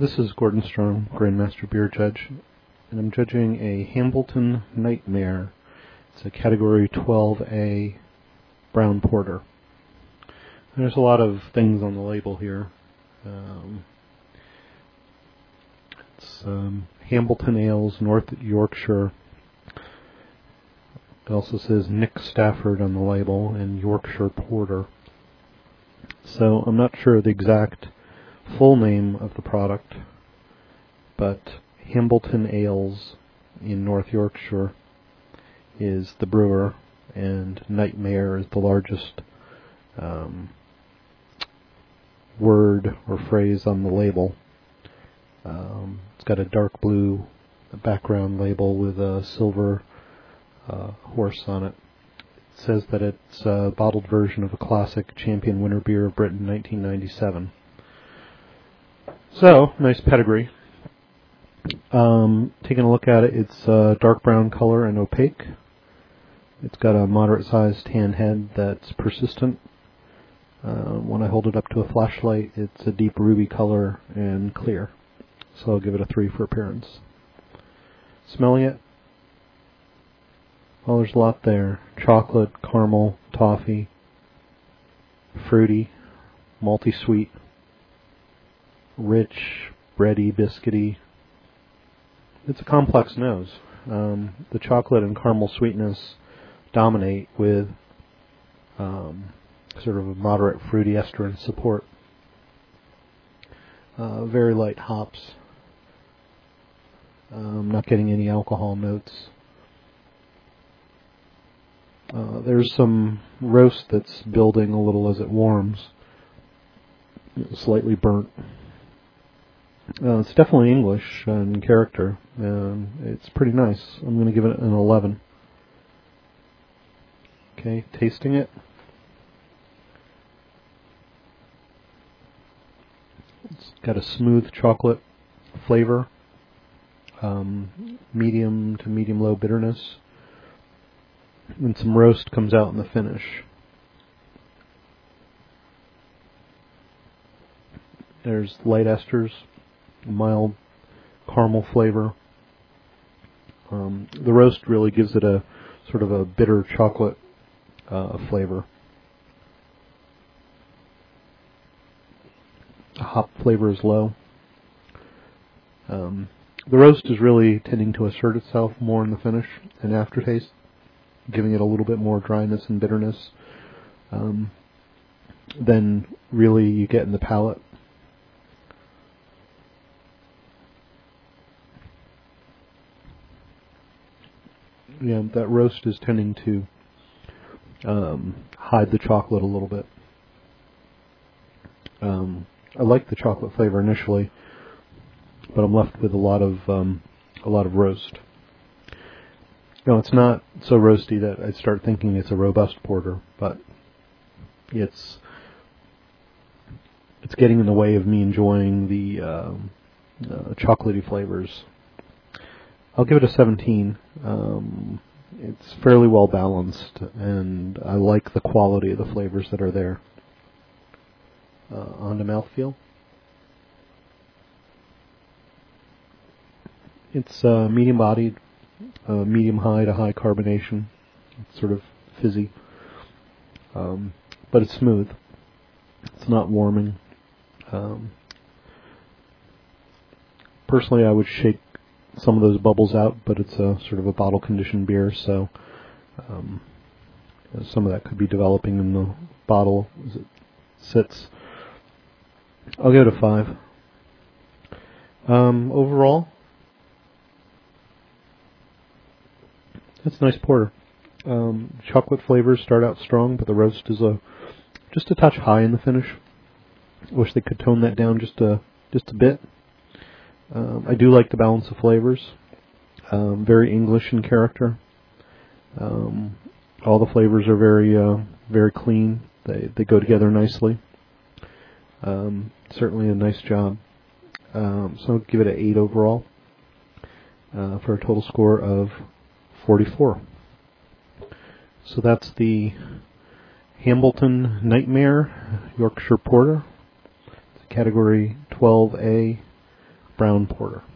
This is Gordon Strong, Grandmaster Beer Judge, and I'm judging a Hambleton Nightmare. It's a Category 12A Brown Porter. There's a lot of things on the label here. It's Hambleton Ales, North Yorkshire. It also says Nick Stafford on the label and Yorkshire Porter. So I'm not sure the exact full name of the product, but Hambleton Ales in North Yorkshire is the brewer, and Nightmare is the largest word or phrase on the label. It's got a dark blue background label with a silver horse on it. It says that it's a bottled version of a classic Champion Winter Beer of Britain 1997. So, nice pedigree. Taking a look at it, it's dark brown color and opaque. It's got a moderate-sized tan head that's persistent. When I hold it up to a flashlight, it's a deep ruby color and clear. So I'll give it a 3 for appearance. Smelling it, well, there's a lot there. Chocolate, caramel, toffee, fruity, malty sweet, rich, bready, biscuity. It's a complex nose. The chocolate and caramel sweetness dominate with sort of a moderate fruity ester in support. Very light hops. Not getting any alcohol notes. There's some roast that's building a little as it warms. Slightly burnt. It's definitely English in character. It's pretty nice. I'm going to give it an 11. Okay, tasting it. It's got a smooth chocolate flavor. Medium to medium-low bitterness. And some roast comes out in the finish. There's light esters, mild caramel flavor. The roast really gives it a sort of a bitter chocolate flavor. The hop flavor is low. The roast is really tending to assert itself more in the finish and aftertaste, giving it a little bit more dryness and bitterness than really you get in the palate. Yeah, that roast is tending to hide the chocolate a little bit. I like the chocolate flavor initially, but I'm left with a lot of roast. No, it's not so roasty that I start thinking it's a robust porter, but it's getting in the way of me enjoying the chocolatey flavors. I'll give it a 17. It's fairly well balanced, and I like the quality of the flavors that are there. On to mouthfeel. It's medium-bodied, medium-high to high carbonation. It's sort of fizzy, but it's smooth. It's not warming. Personally, I would shake some of those bubbles out, but it's a sort of a bottle-conditioned beer, so some of that could be developing in the bottle as it sits. I'll give it a 5. Overall, it's a nice porter. Chocolate flavors start out strong, but the roast is just a touch high in the finish. I wish they could tone that down just a bit. I do like the balance of flavors. Very English in character. All the flavors are very clean. They go together nicely. Certainly a nice job. So I'll give it an 8 overall for a total score of 44. So that's the Hambleton Nightmare Yorkshire Porter. It's a Category 12A brown porter.